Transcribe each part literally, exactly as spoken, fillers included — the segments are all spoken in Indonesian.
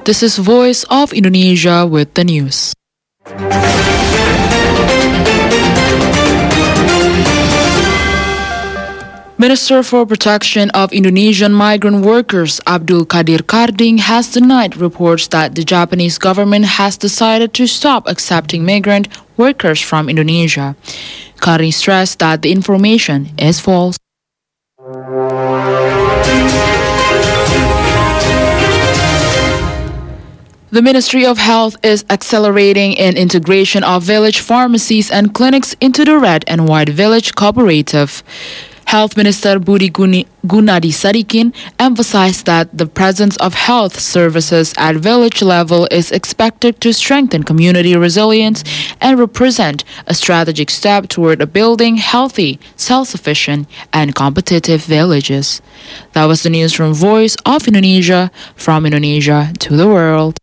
This is Voice of Indonesia with the news. Minister for Protection of Indonesian Migrant Workers Abdul Qadir Karding has denied reports that the Japanese government has decided to stop accepting migrant workers from Indonesia. Karding stressed that the information is false. The Ministry of Health is accelerating an integration of village pharmacies and clinics into the Red and White Village Cooperative. Health Minister Budi Gunadi Sadikin emphasized that the presence of health services at village level is expected to strengthen community resilience and represent a strategic step toward building healthy, self-sufficient, and competitive villages. That was the news from Voice of Indonesia, from Indonesia to the world.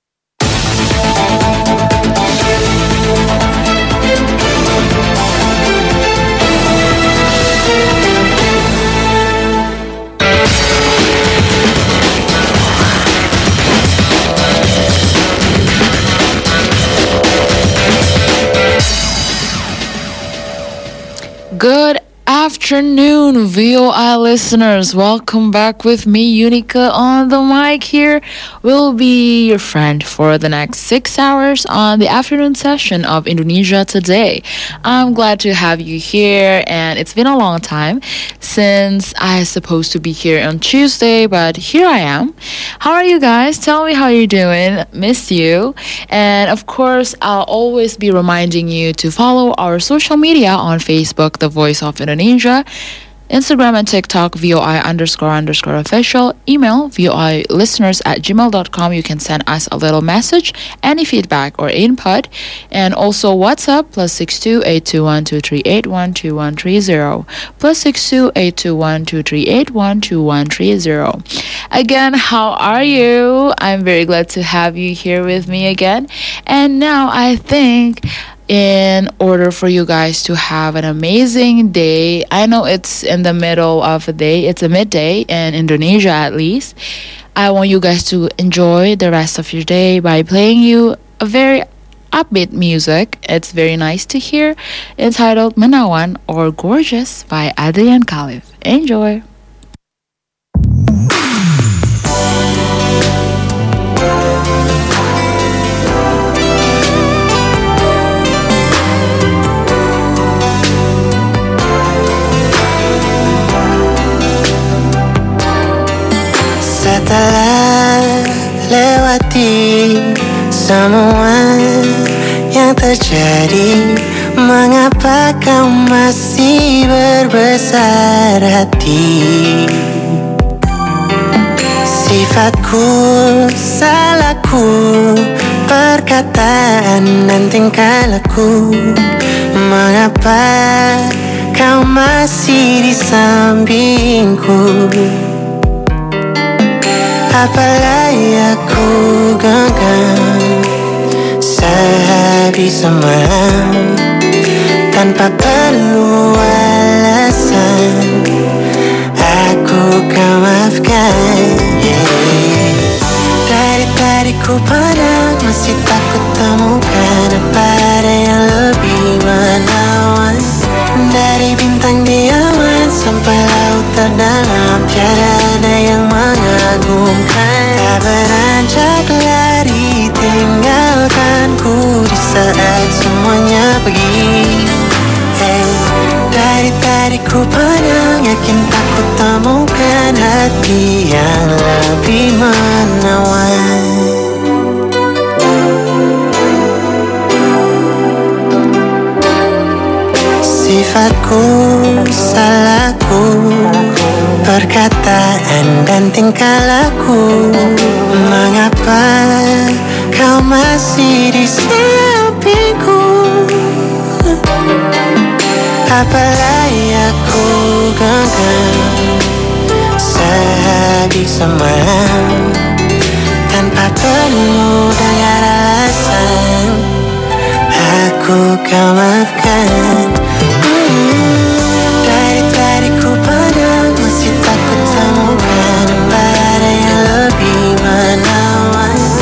Good afternoon, V O I listeners. Welcome back with me, Unica, on the mic here. We'll be your friend for the next six hours on the afternoon session of Indonesia Today. I'm glad to have you here, and it's been a long time since I was supposed to be here on Tuesday, but here I am. How are you guys? Tell me how you're doing. Miss you. And of course, I'll always be reminding you to follow our social media on Facebook, The Voice of Indonesia, Instagram and TikTok, V O I underscore underscore official, email V O I listeners at gmail dot com. You can send us a little message, any feedback or input, and also WhatsApp plus six two eight two one two three eight one two one three zero plus six two eight two one two three eight one two one three zero. Again, how are you? I'm very glad to have you here with me again. And now I think, in order for you guys to have an amazing day, I know it's in the middle of the day, it's a midday in Indonesia at least. I want you guys to enjoy the rest of your day by playing you a very upbeat music. It's very nice to hear, entitled Menawan or Gorgeous by Adrian Khalif. Enjoy! Setelah lewati semua yang terjadi, mengapa kau masih berbesar hati? Sifatku, salahku, perkataan dan tingkah laku, mengapa kau masih di sampingku? Apalah aku genggam sehabis semalam, tanpa perlu alasan aku kau maafkan, yeah. Dari tadi ku pandang, masih takut temukan apa ada yang lebih menawan. Dari bintang diaman sampai laut terdalam, tiada ada yang mengagumkan. Tak beranjak lari tinggalkanku di saat semuanya pergi. Hey, dari tadi ku pandang, yakin takut temukan hati yang lebih menawan. Sifatku, salahku, perkataan dan tingkah laku, mengapa kau masih di sampingku? Apalah aku genggam sehabis semalam, tanpa perlu dengar alasan aku kau maafkan. Dari tadi ku pandang, masih takut temukan apa ada yang lebih menawan.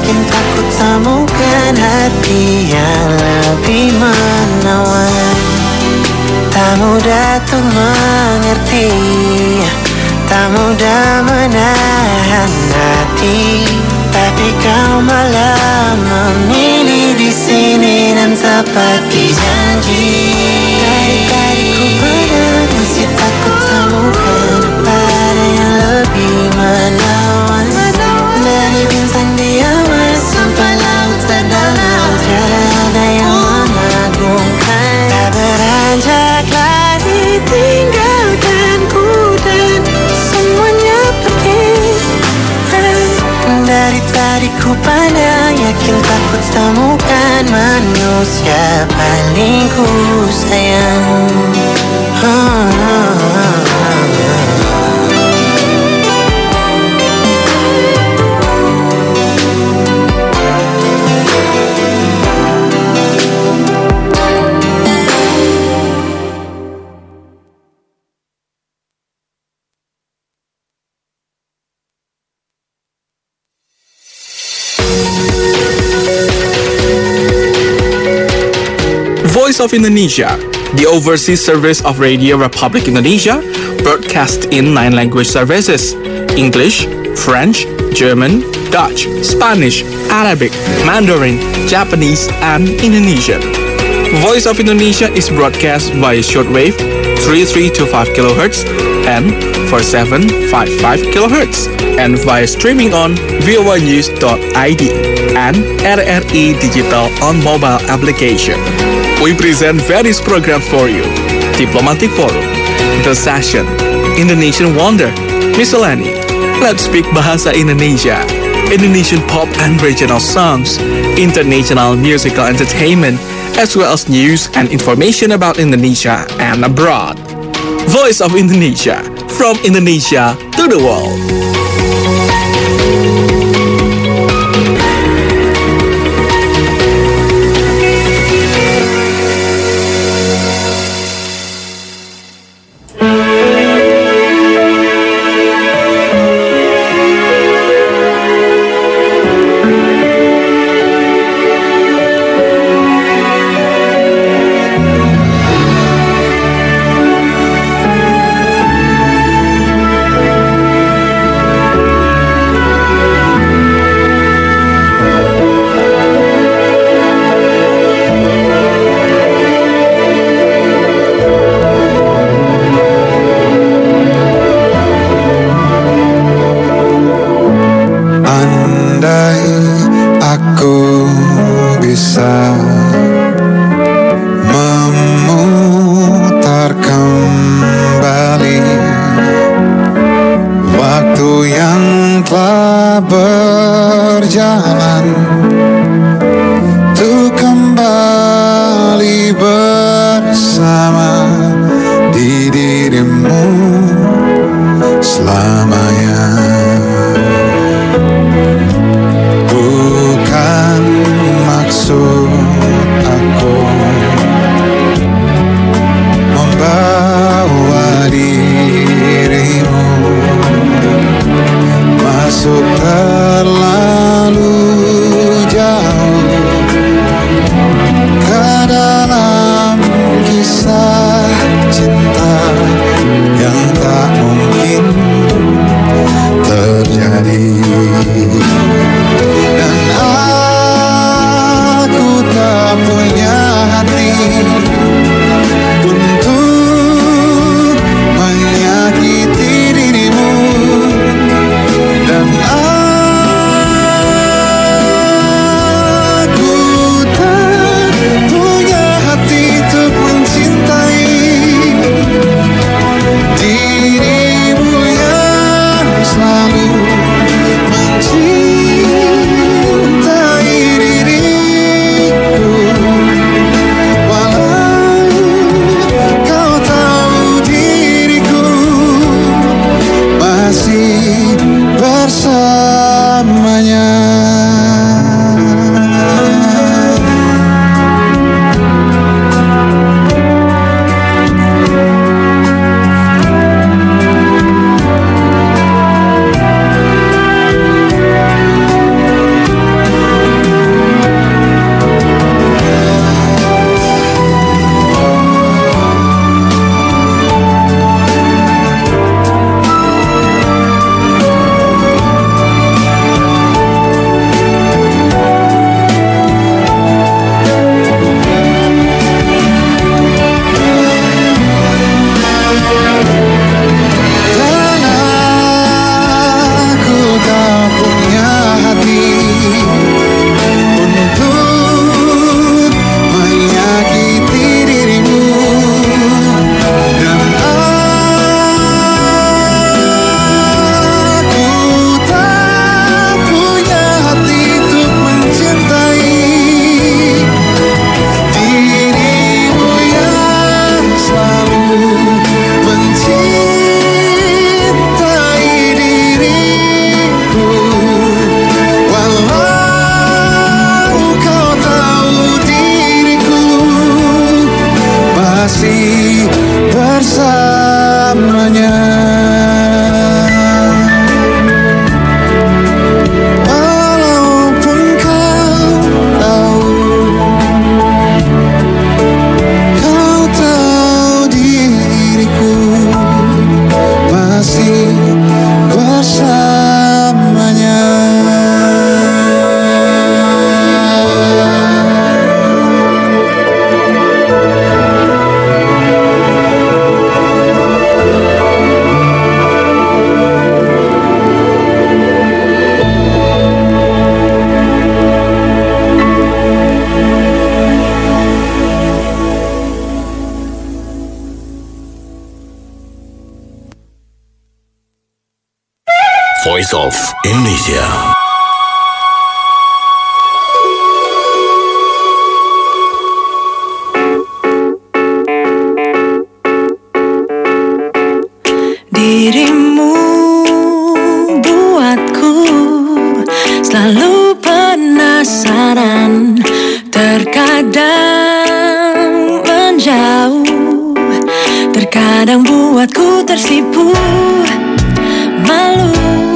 yakin tak ku temukan hati yang lebih menawan. Tak mudah untuk mengerti, tak mudah menahan hati, tapi kau malah memilih di sini dan tepati janji. Dari tadi ku pedang, masih tak ku temukan apa ada yang lebih menawan. Dari bintang di awan sampai laut terdalam, tiada ada yang mengagumkan. Tak beranjak lari tinggalkanku dan semuanya pergi. Dari tadi ku pandang, yakin tak ku temukan manusia paling ku sayang. ah, ah, ah. Voice of Indonesia, the overseas service of Radio Republic Indonesia, broadcast in nine language services: English, French, German, Dutch, Spanish, Arabic, Mandarin, Japanese, and Indonesian. Voice of Indonesia is broadcast by shortwave three three two five kilohertz and four seven five five kilohertz, and via streaming on voa news dot i d and R R I Digital on mobile application. We present various programs for you: Diplomatic Forum, The Session, Indonesian Wonder, Miscellany, Let's Speak Bahasa Indonesia, Indonesian pop and regional songs, international musical entertainment, as well as news and information about Indonesia and abroad. Voice of Indonesia, from Indonesia to the world. Cinta yang tak mungkin Voice of Indonesia. Dirimu buatku selalu penasaran, terkadang menjauh, terkadang buatku tersipu. Malu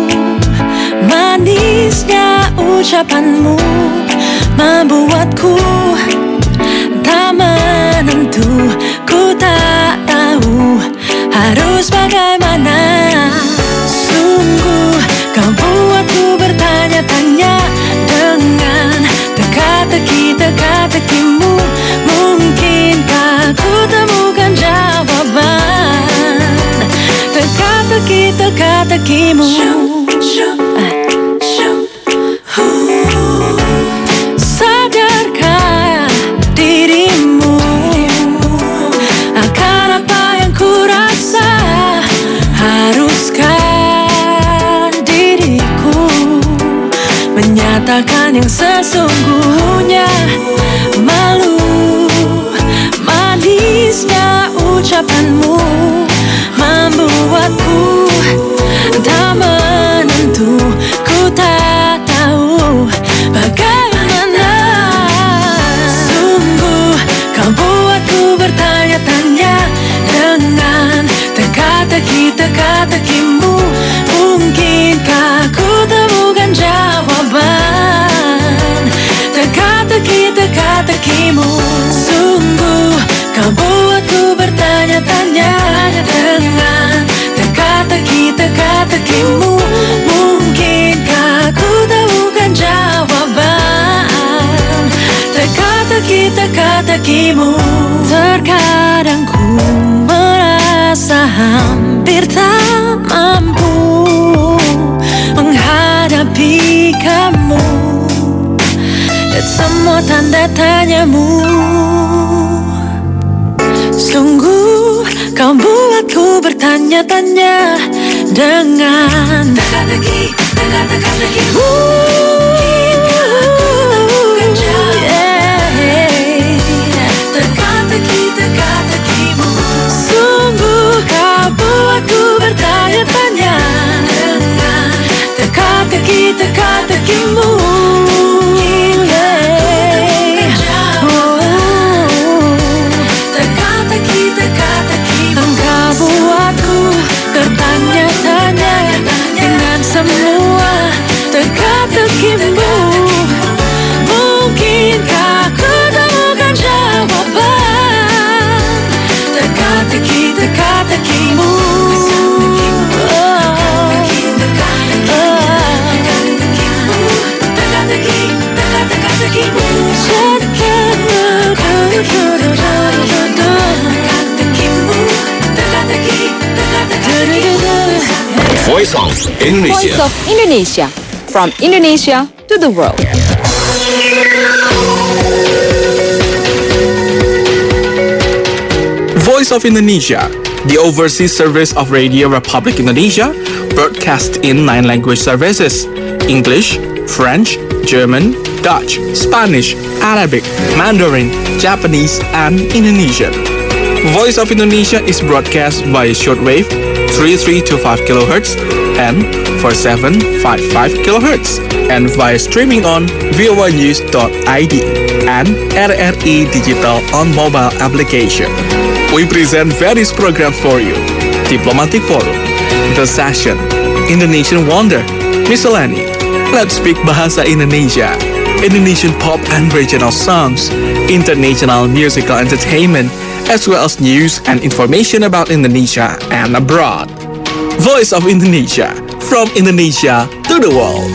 manisnya ucapanmu membuatku tak menentu. Ku tak tahu harus bagaimana. Sungguh kau buatku bertanya-tanya dengan teka-teki teka-tekimu. Mungkinkah ku temukan jawaban teka-teki teka-tekimu. Sadarkah dirimu akan apa yang ku rasa? Haruskah diriku menyatakan yang sesungguhnya? Malu manisnya ucapanmu membuatku tak menentu. Ku tak tahu bagaimana. Sungguh kau buatku bertanya-tanya dengan teka-teki teka-tekimu. Mungkinkah ku temukan jawaban teka-teki teka-tekimu. Sungguh kau buatku bertanya-tanya dengan teka-teki teka-tekimu. Mungkinkah ku temukan jawaban teka-teki teka-tekimu. Terkadang ku merasa hampir tak mampu menghadapi kamu dan semua tanda tanyamu. Sungguh kau buatku bertanya-tanya dengan teka-teki teka-teki-tekimu. Mungkinkah ku temukan jawaban teka-teki teka-tekimu. Sungguh kau buatku bertanya-tanya dengan teka-teki teka-tekimu. Engkau buatku bertanya-tanya dengan semua teka-tekimu. Mungkinkah ku temukan jawaban teka-teki teka-tekimu. Voice of Indonesia. Voice of Indonesia. From Indonesia to the world. Voice of Indonesia, the overseas service of Radio Republic Indonesia, broadcast in nine language services: English, French, German, Dutch, Spanish, Arabic, Mandarin, Japanese, and Indonesian. Voice of Indonesia is broadcast via shortwave thirty-three to five kilohertz and forty-seven to fifty-five kilohertz, and via streaming on voa news dot I D and R R I Digital on mobile application. We present various programs for you: Diplomatic Forum, The Session, Indonesian Wonder, Miscellany, Let's Speak Bahasa Indonesia, Indonesian pop and regional songs, international musical entertainment, as well as news and information about Indonesia and abroad. Voice of Indonesia, from Indonesia to the world.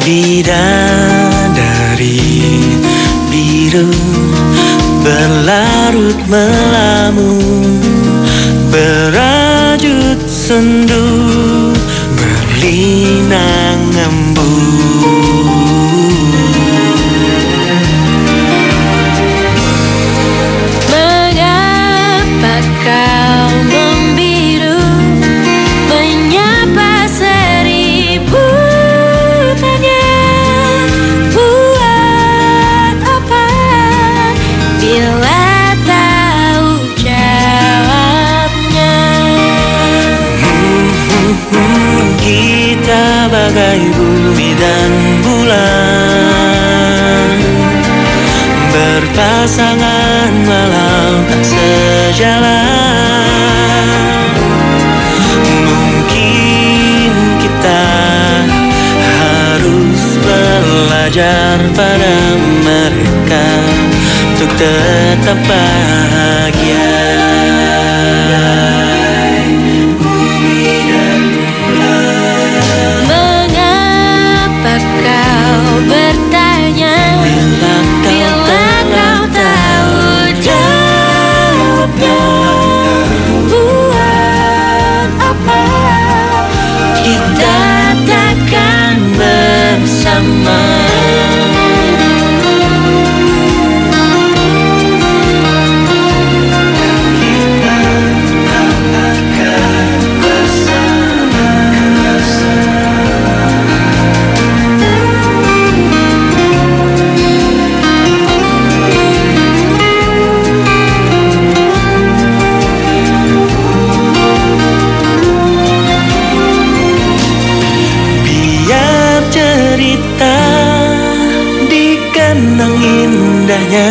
Bidadari biru berlarut melamun, berajut sendu berlinang embun. Mengapa kau membiru, menyapa seribu tanya? Buat apa bila tahu jawabnya? Hmm, hmm, hmm, kita bagai bumi dan bulan, berpasangan walau tak sejalan. Mungkin kita harus belajar pada mereka untuk tetap bahagia. Mengapa kau bertanya bila kau tahu jawabnya? Buat apa kita takkan bersama? Biar cerita dikenang indahnya,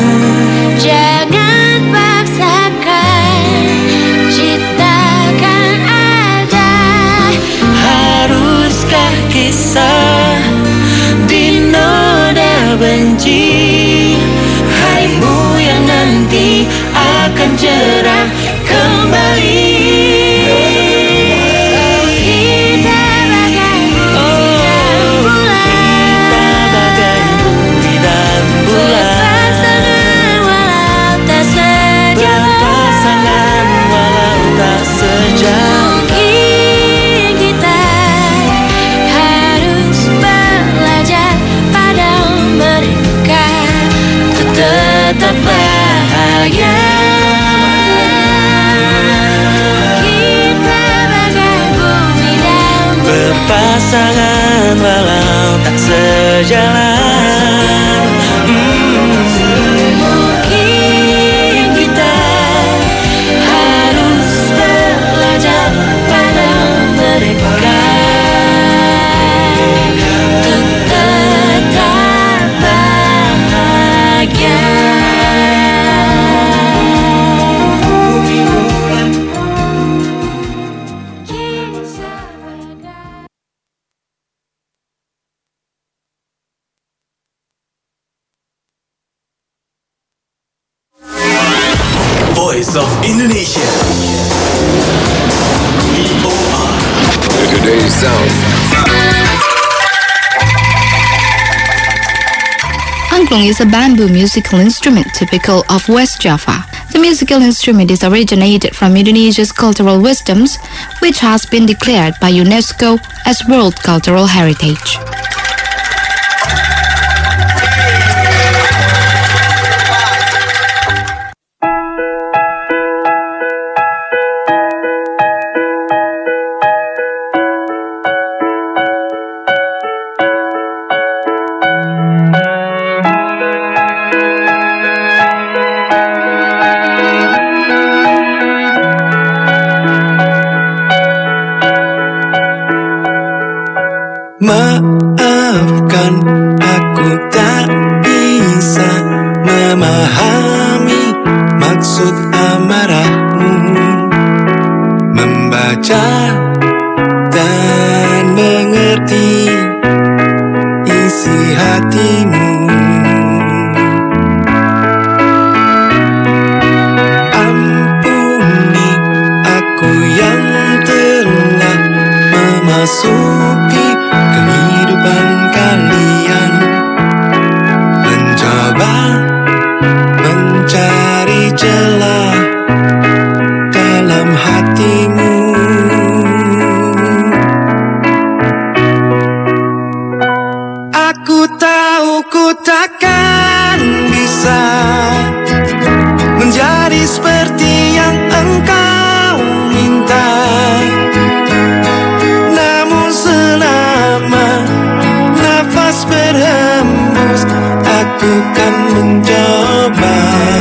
Jangan paksakan, ciptakan ada. haruskah kisah dinoda benci? Harimu yang nanti akan cerah kembali. Kita bagai bumi dan bulan, Kita bagai bumi dan bulan, berpasangan walau tak sejalan. berpasangan walau tak sejalan. Mungkin kita harus belajar pada mereka untuk tetap bahagia. Kita bagai bumi dan bulan, Berpasangan walau tak sejalan. Hmm. mungkin kita harus belajar pada mereka untuk tetap bahagia. Voice of Indonesia. V O R. Today's sound. Angklung is a bamboo musical instrument typical of West Java. The musical instrument is originated from Indonesia's cultural wisdoms, which has been declared by UNESCO as World Cultural Heritage. Maafkan, aku tak bisa memahami maksud amarahmu, membaca dan mengerti isi hatimu. Ampuni aku yang telah memasuki kehidupan kamu. nafas berhembus, aku kan mencoba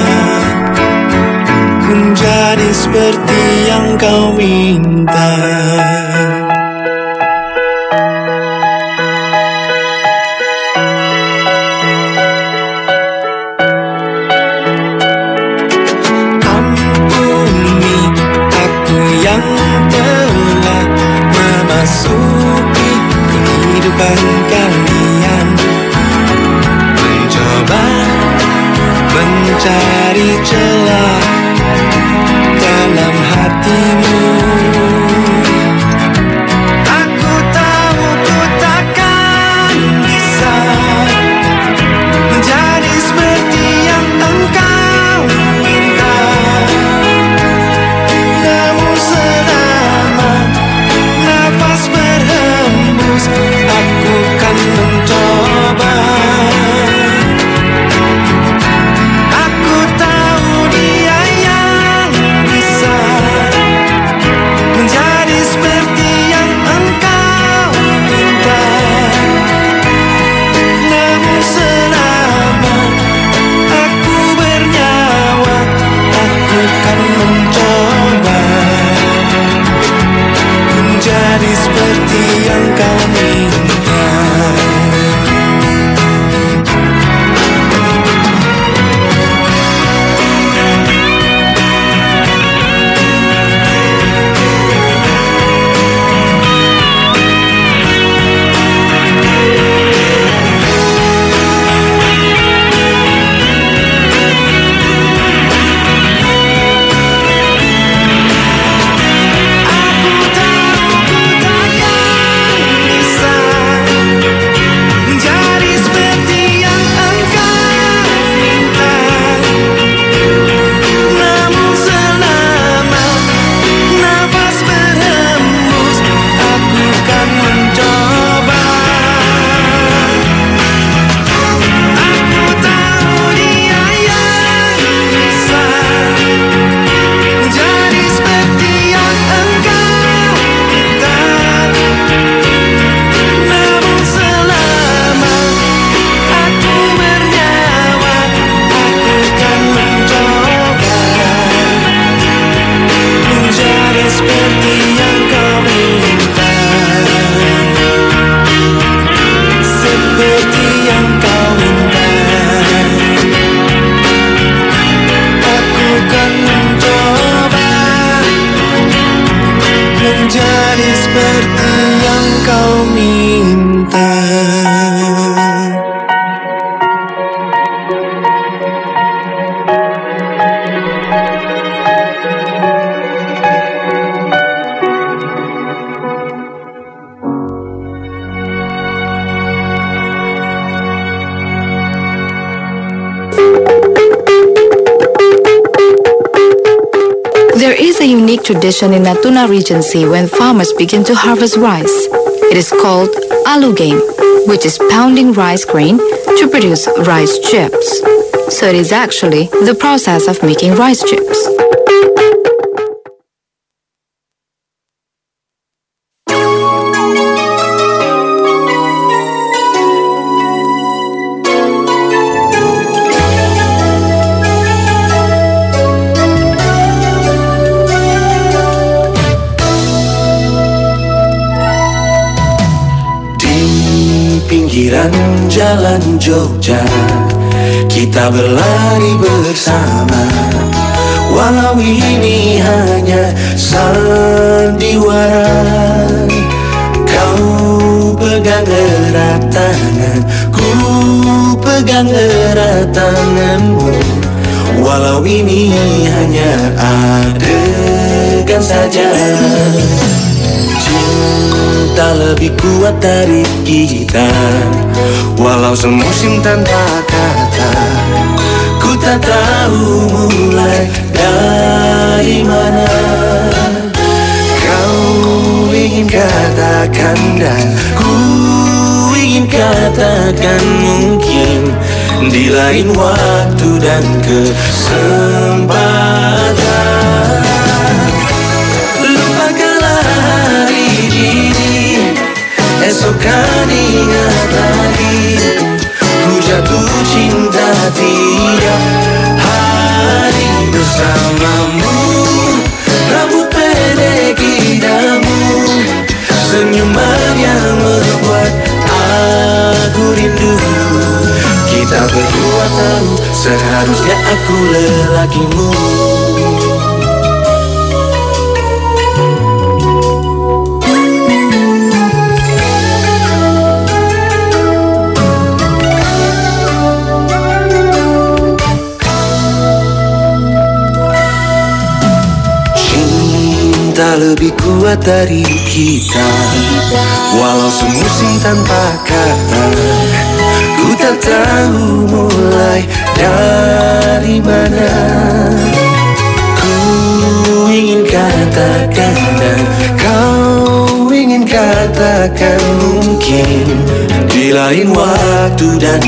menjadi seperti yang kau minta. Ampuni aku yang telah memasuki kehidupan kalian, mencoba mencari celah dalam hatimu. Aku tahu ku takkan bisa menjadi seperti yang engkau minta, namun selama nafas berhembus, aku kan mencoba. Aku tahu dia yang bisa menjadi seperti yang engkau minta, namun selama aku bernyawa, aku kan mencoba menjadi seperti yang kau minta. Aku tahu ku takkan bisa menjadi seperti yang engkau minta, namun selama nafas berhembus, aku kan mencoba. Aku tahu dia yang bisa menjadi seperti yang engkau minta, namun selama aku bernyawa, aku kan mencoba menjadi seperti yang kau minta, seperti yang kau minta. Aku kan mencoba menjadi seperti yang kau minta. There is a unique tradition in Natuna Regency when farmers begin to harvest rice. It is called alu game, which is pounding rice grain to produce rice chips. So it is actually the process of making rice chips. Pinggiran jalan Jogja, kita berlari bersama. Walau ini hanya sandiwara, kau pegang erat tangan, ku pegang erat tanganmu. Walau ini hanya adegan saja, cinta lebih kuat dari kita. Walau semusim tanpa kata, ku tak tahu mulai dari mana. Kau ingin katakan dan ku ingin katakan, mungkin di lain waktu dan kesempatan. Lupakanlah hari ini, esok kan ingat lagi. rindu. Kita berdua tahu seharusnya aku lelakimu. Cinta lebih kuat dari kita, walau semusim tanpa kata. Ku tak tahu mulai dari mana. Ku ingin katakan dan kau ingin katakan mungkin di lain waktu dan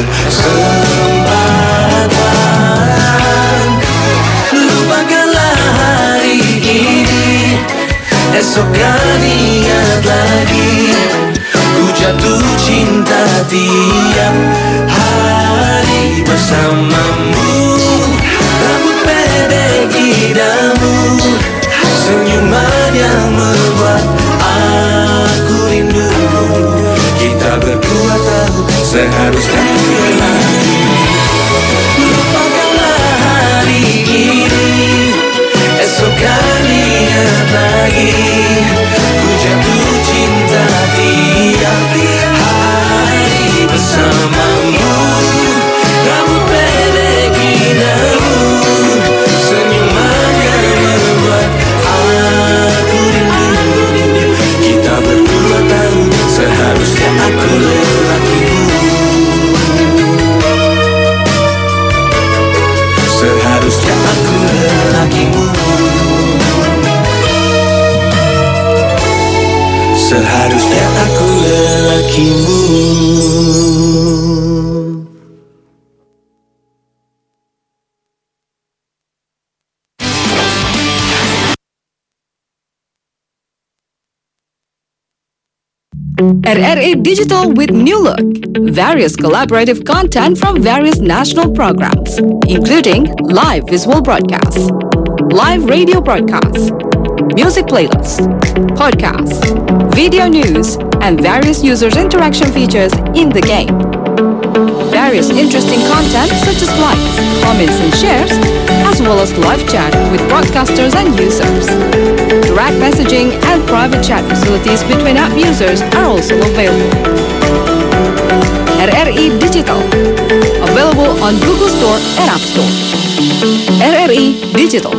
kesempatan. Lupakanlah hari ini, esok kan ingat lagi. Ku jatuh cinta tiap hari bersamamu. Rambut pendek idamu, senyuman yang membuat aku rindu. Kita berdua tahu seharusnya berlari. Lupakanlah hari ini, esok kan ingat lagi. Ku jatuh cinta tiap hari bersamamu. Rambut pendek idamu, senyuman yang membuat aku rindu. Kita berdua tahu seharusnya aku lelakimu. Seharusnya aku lelakimu. Seharusnya aku lelakimu. R R A Digital with new look. Various collaborative content from various national programs, including live visual broadcasts, live radio broadcasts, music playlists, podcasts, video news, and various users' interaction features in the game. Various interesting content such as likes, comments, and shares, as well as live chat with broadcasters and users. Direct messaging and private chat facilities between app users are also available. R R E Digital, available on Google Store and App Store. R R E Digital.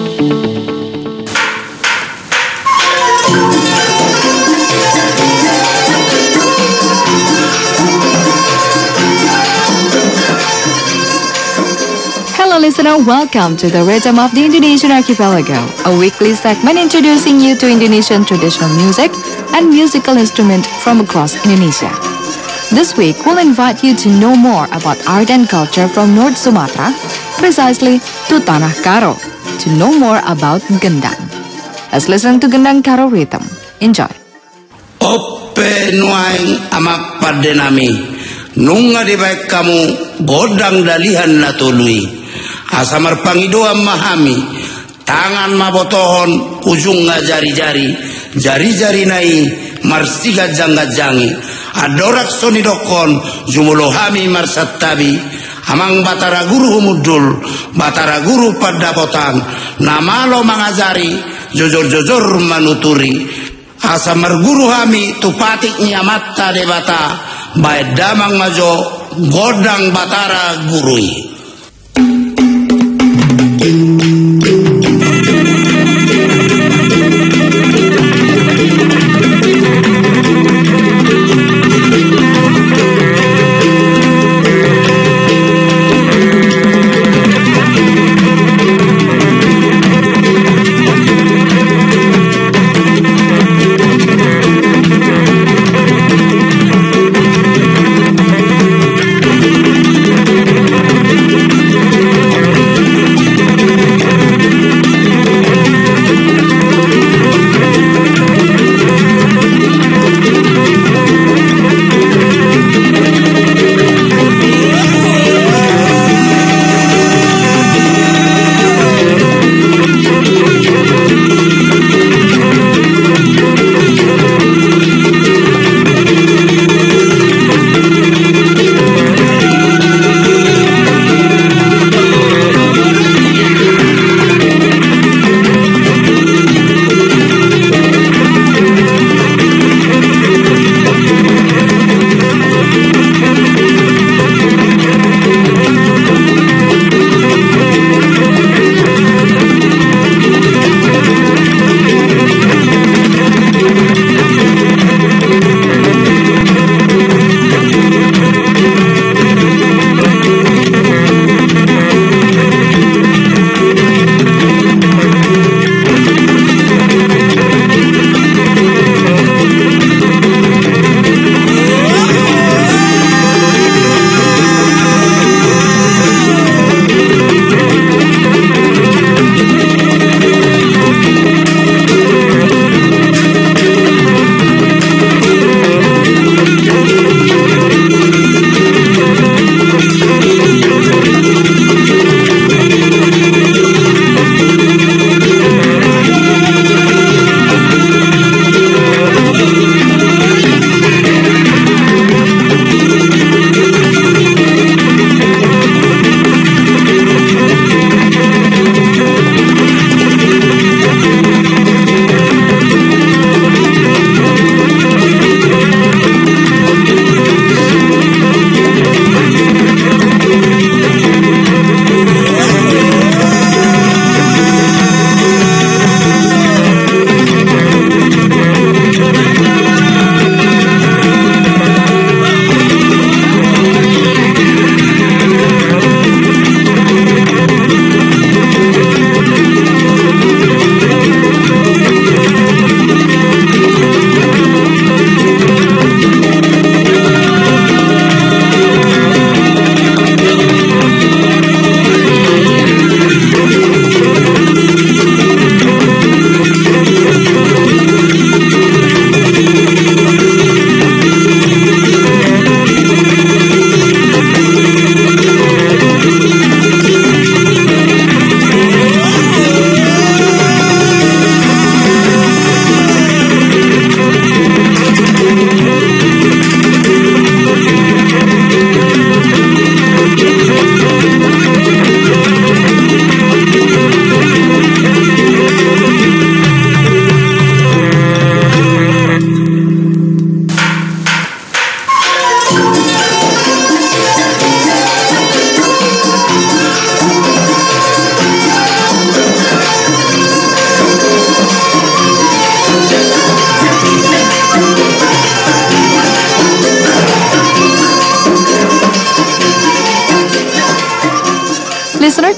Hello listener, welcome to the Rhythm of the Indonesian Archipelago, a weekly segment introducing you to Indonesian traditional music and musical instruments from across Indonesia. This week, we'll invite you to know more about art and culture from North Sumatra, precisely to Tanah Karo, to know more about gendang. Let's listen to Gendang Karo rhythm. Enjoy. Ope nuaing amak padenami, nunga di baik kamu godang dalihan natului. Asamar pangidoa mahami, tangan mabotohon ujung ngajari-jari, jari-jari nai marsiga jangga-jangi, adorak soni dokon jumulohami marsatabi, amang batara guru humudul, batara guru padapotan, namalo mangajari, jojor-jojor manuturi, asamar guru hami tupatik nyamata debata, bae damang majo godang batara gurui.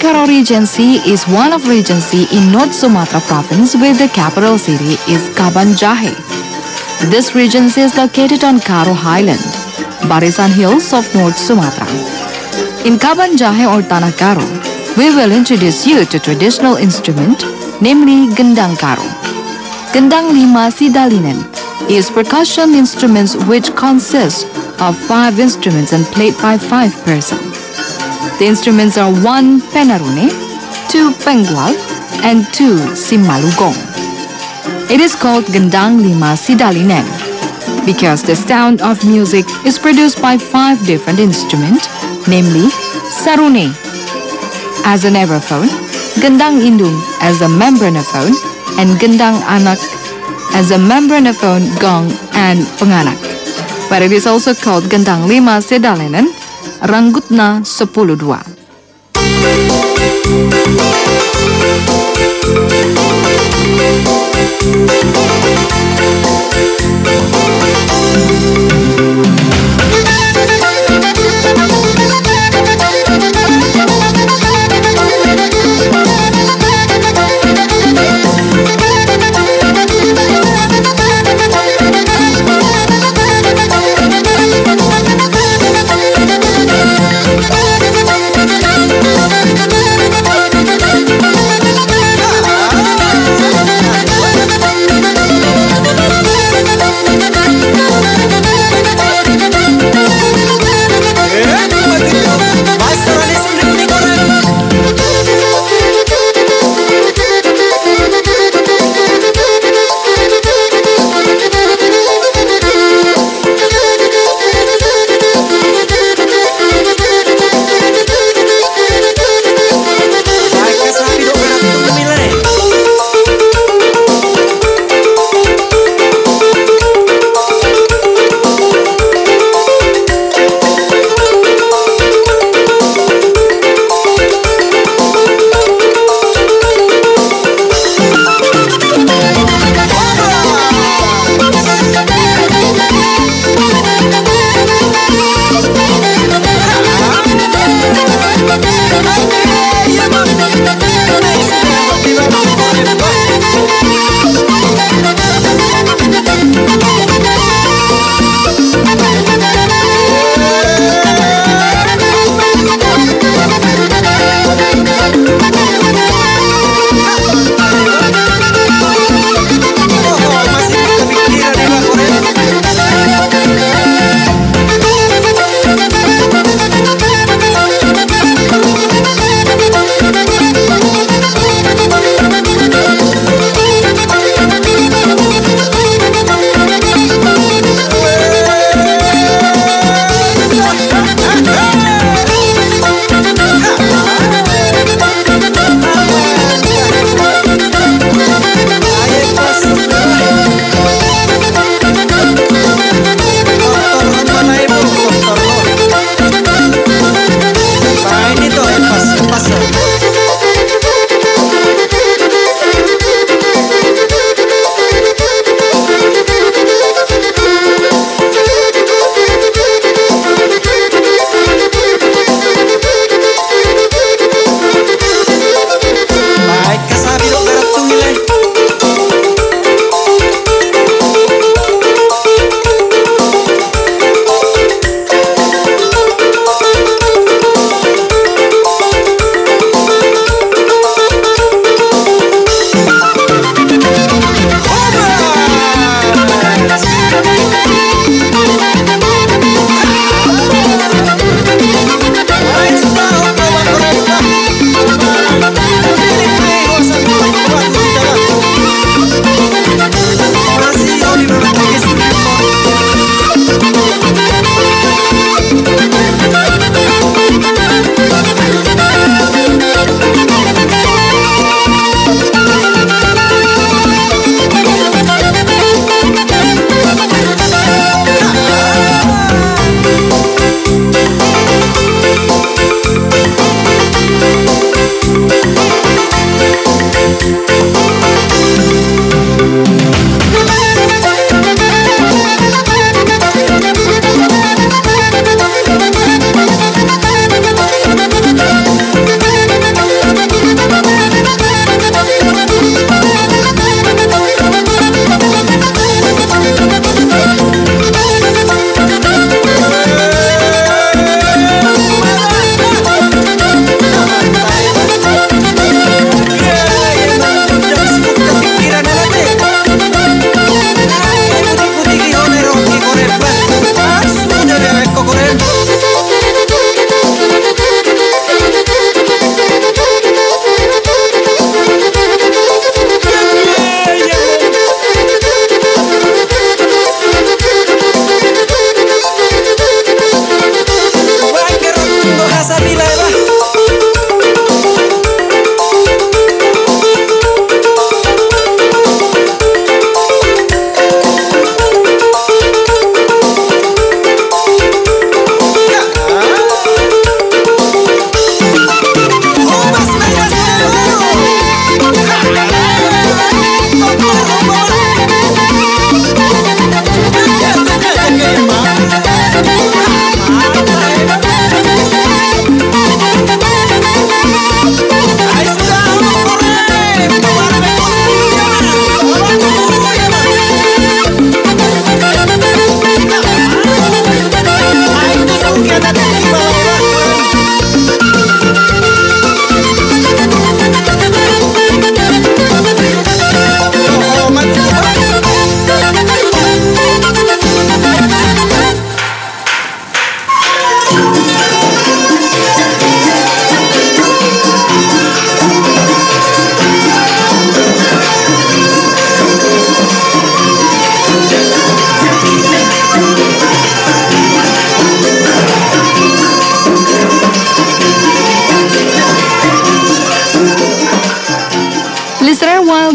Karo Regency is one of regency in North Sumatra province where the capital city is Kaban Jahe. This regency is located on Karo Highland, Barisan Hills of North Sumatra. In Kaban Jahe or Tanah Karo, we will introduce you to traditional instrument, namely Gendang Karo. Gendang Lima Sidalinen is percussion instruments which consist of five instruments and played by five persons. The instruments are one penarune, two pengwal, and two simalugong. It is called Gendang Lima Sidalinen because the sound of music is produced by five different instruments, namely sarune as an everphone, Gendang Indung as a membranophone, and Gendang Anak as a membranophone, gong, and penganak. But it is also called Gendang Lima Sidalinen, Ranggutna sepuluh dua.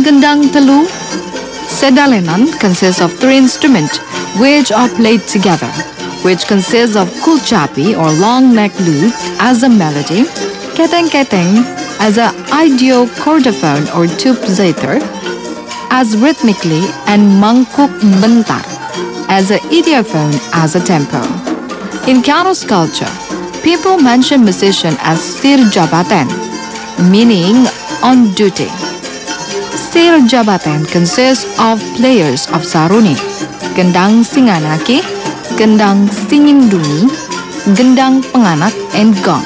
Gendang Telu Sedalenan consists of three instruments which are played together, which consists of kulchapi or long neck lute as a melody, keteng keteng as a idiocordophone or tube zither as rhythmically, and mangkuk bentar as a idiophone as a tempo. In Karo's culture, people mention musician as sir jabatan, meaning on duty. Sir jabatan consists of players of saruni, gendang singanaki, gendang singinduni, gendang penganak, and gong.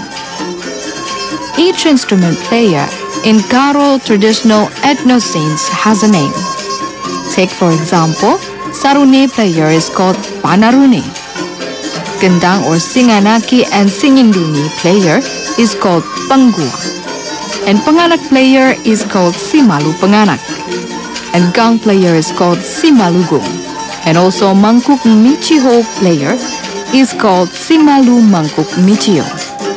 Each instrument player in Karo traditional ethno scenes has a name. Take for example, saruni player is called panaruni. Gendang or singanaki and singinduni player is called panggua. And penganak player is called simalu penganak. And gong player is called simalu gong. And also mangkuk michiho player is called simalu mangkuk michio.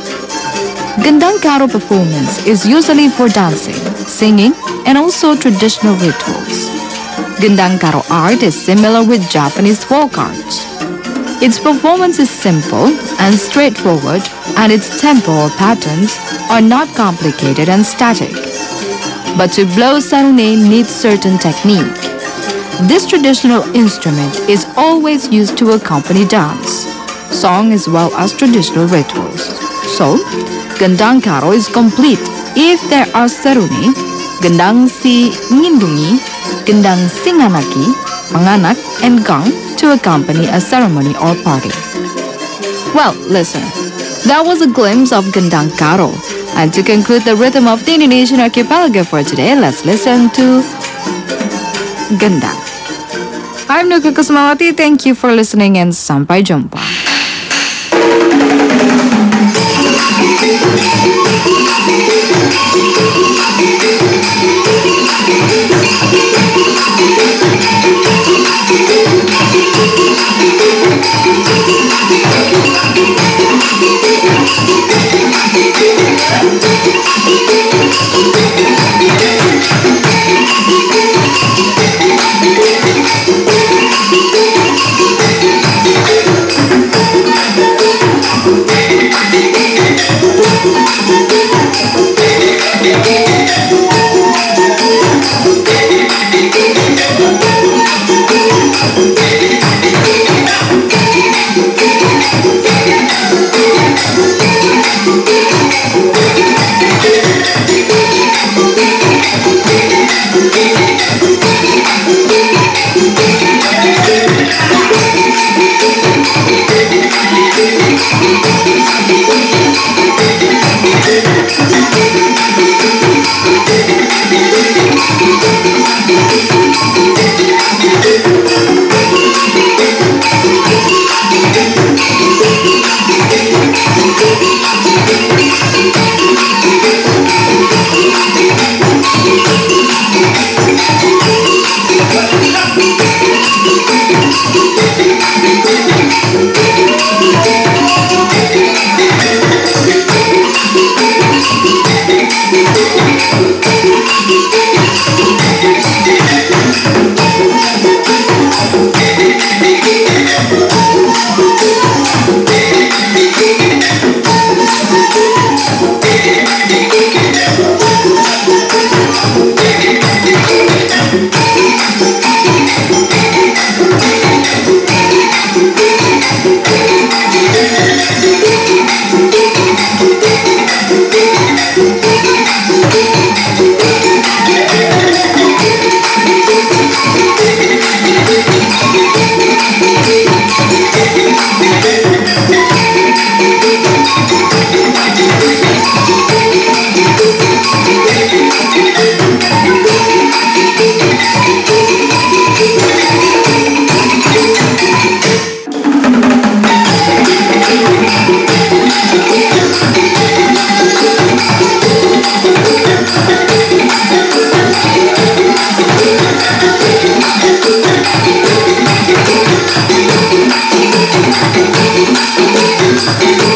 Gendang Karo performance is usually for dancing, singing, and also traditional rituals. Gendang Karo art is similar with Japanese folk arts. Its performance is simple and straightforward, and its tempo or patterns are not complicated and static. But to blow sarune needs certain technique. This traditional instrument is always used to accompany dance, song as well as traditional rituals. So, Gendang Karo is complete if there are saruni, gendang si ngindungi, gendang singanaki, panganak, and gong to accompany a ceremony or party. Well, listen, that was a glimpse of Gendang Karo. And to conclude the rhythm of the Indonesian archipelago for today, let's listen to Gendang. I'm Nuka Kusmawati. Thank you for listening and sampai jumpa.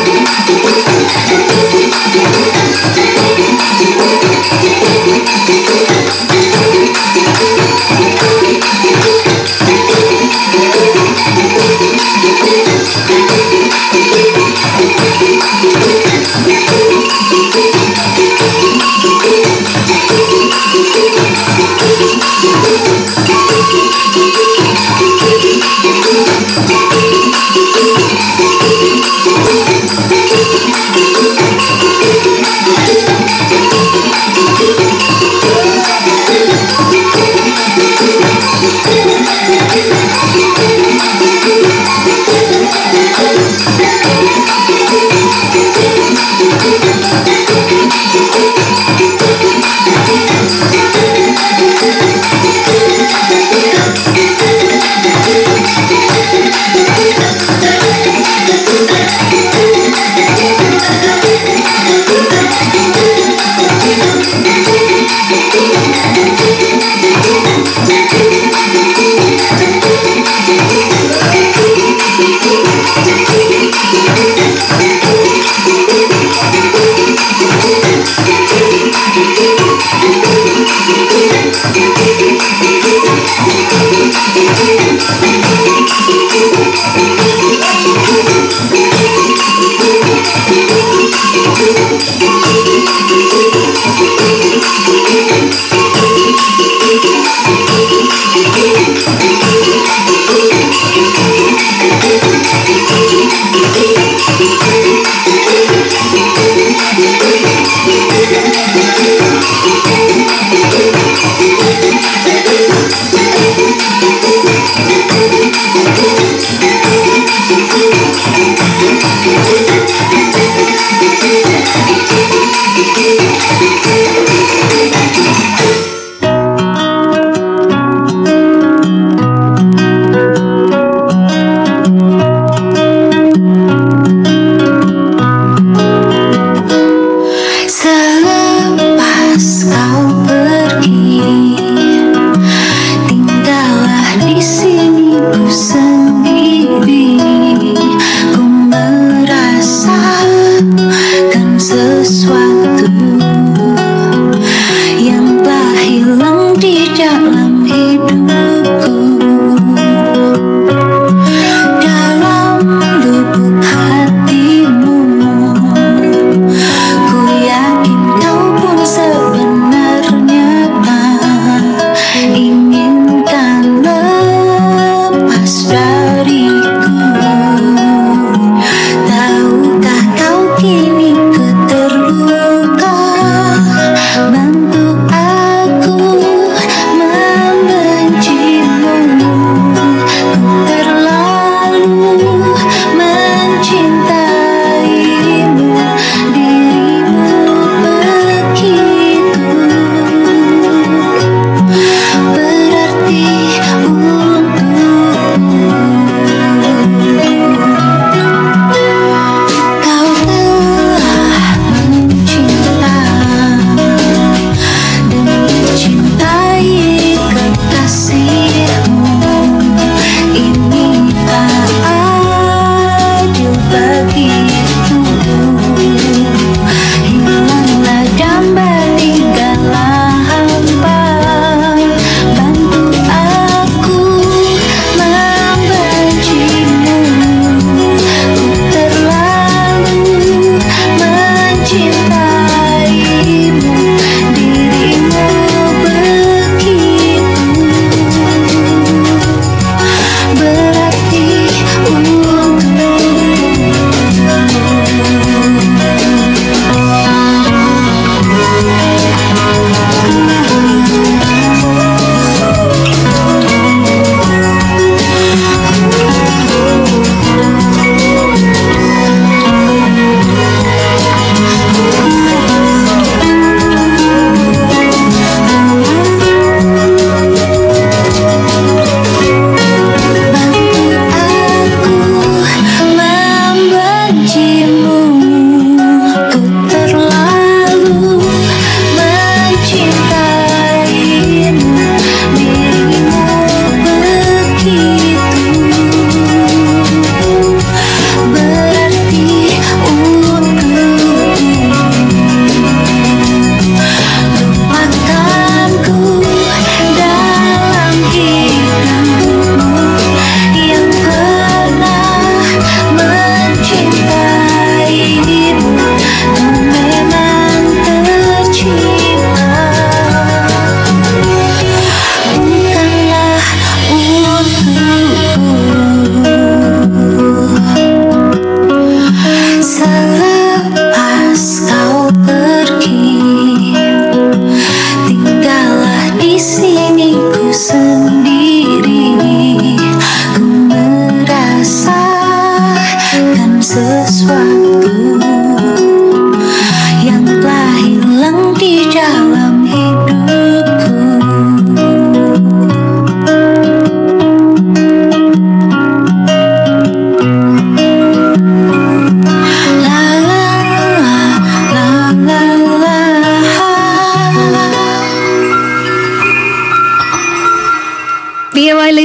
Thank you. Thank you.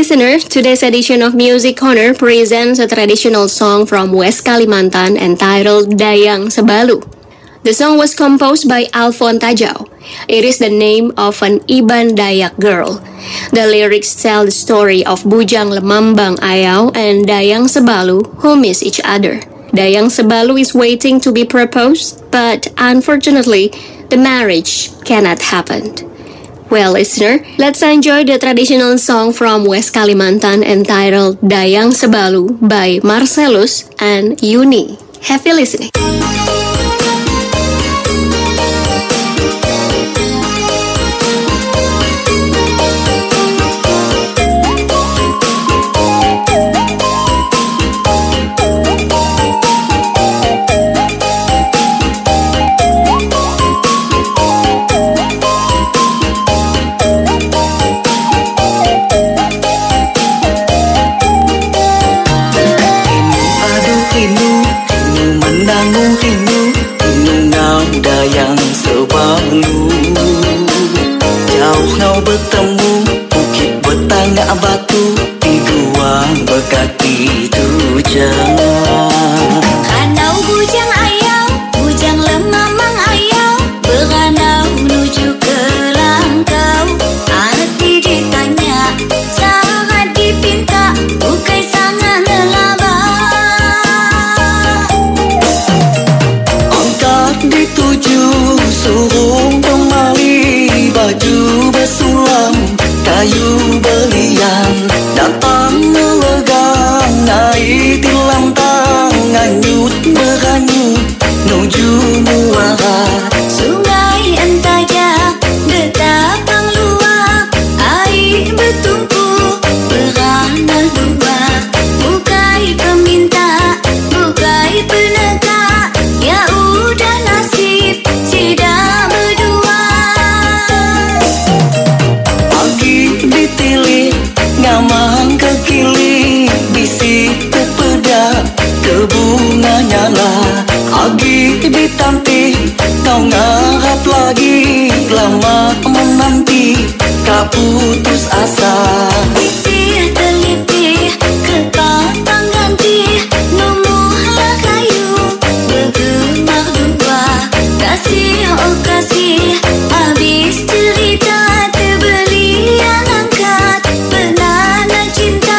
listener, today's edition of Music Corner presents a traditional song from West Kalimantan entitled Dayang Sebalu. The song was composed by Alfon Tajau. It is the name of an Iban Dayak girl. The lyrics tell the story of Bujang Lemambang Ayau and Dayang Sebalu who miss each other. Dayang Sebalu is waiting to be proposed, but unfortunately, the marriage cannot happen. Well, listener, let's enjoy the traditional song from West Kalimantan entitled Dayang Sebalu by Marcellus and Yuni. Happy listening. Bertemu bukit bertangga batu di gua berkaki tujang. Ranau bujang ayau, bujang lemamang ayau, beranau menuju ke langkau. Hati ditanya, sangat dipinta, bukai sangat ngelaba. Angkat dituju surung pemali, baju bersulam kayu belian, datang melegang naik tilam tangan, nyut beranyut menuju muara. Sungai entajak betapang luar, air bertumpuk beranau dua. Bukai peminta, bukai penegak, ya udah nasib tidak berdua. Ditilik, ngamang ke kili, bisik ke pedak, ke bunga nyala. Agi ditanti, kau ngarap lagi, lama menanti, kau putus asa. Litih telitih, kekatang ganti, numurlah kayu, bergemar dua. Kasih oh kasih, habis cerita terbeli yang angkat, penanda cinta.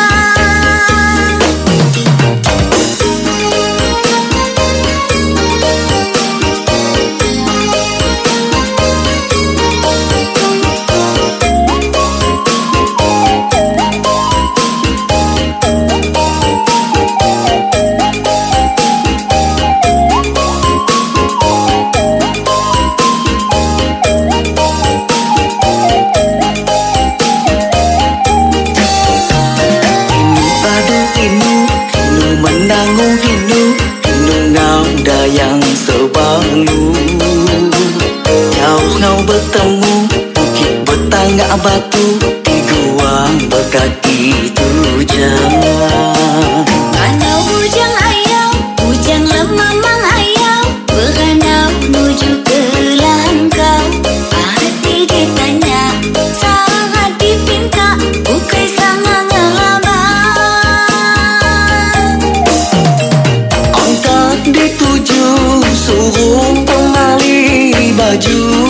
Dayang Sebalu, jauh ngau bertemu bukit bertangga batu di gua berkaki tujang. Ranau bujang ayau, bujang lemamang ayau, beranau menuju ke langkau. Hati ditanya, sangat dipinta, bukai sangat ngelaba. Angkat dituju surung pemali, baju